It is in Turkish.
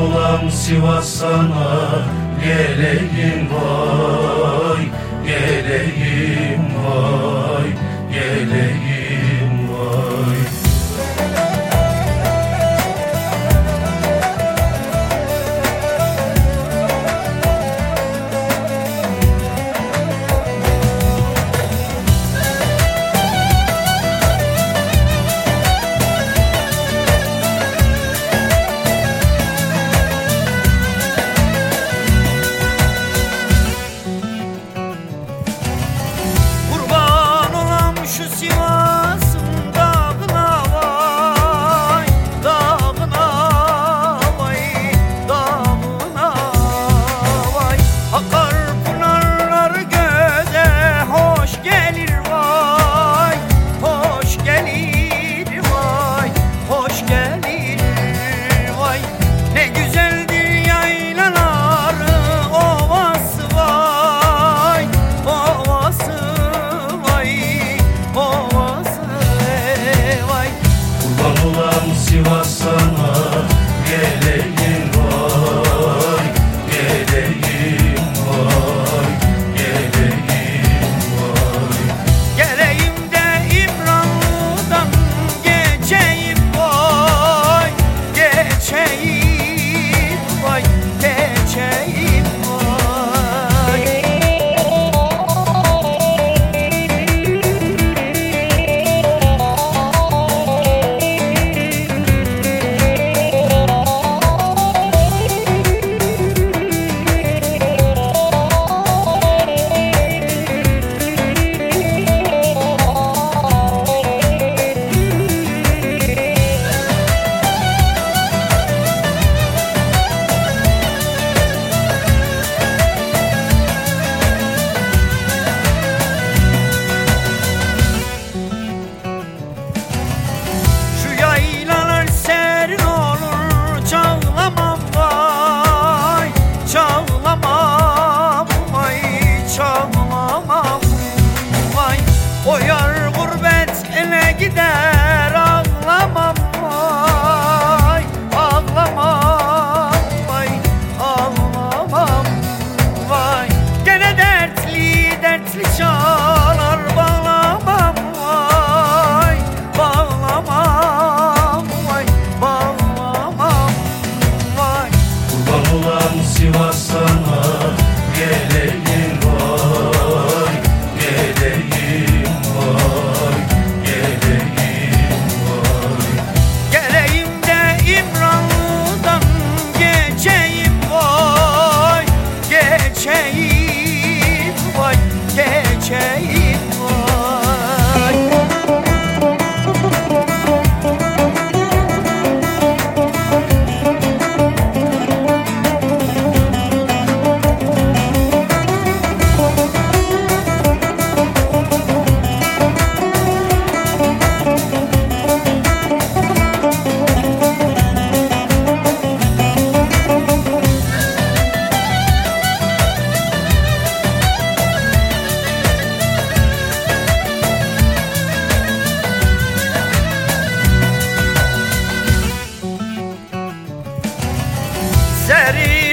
olam Sivas sana geleyim vay, geleyim vay, geleyim vay. Şu Sivas'ın dağına vay, dağına vay, dağına vay. Akar pınarlar göze hoş gelir vay, hoş gelir vay, hoş gelir vay. Ne güzeldir yaylaları ovası vay, ovası vay, ovası vay. Kurban olam Sivas sana geleyim vay, geleyim vay, geleyim vay. Geleyim de İmranlı'dan geçeyim vay, geçeyim vay, geçeyim vay. Yaylalar serin olur, çağlamam vay, çağlamam vay, çağlamam vay. O yar gurbet ele gider, ağlamam vay, ağlamam vay, ağlamam vay. Gene dertli dertli çalar, bağlamam vay, bağlamam vay, bağlamam vay. Kurban olam Sivas sana geleyim vay, geleyim vay, geleyim vay. Geleyim de İmranlı'dan geçeyim vay, geçeyim vay, geçeyim vay. Serin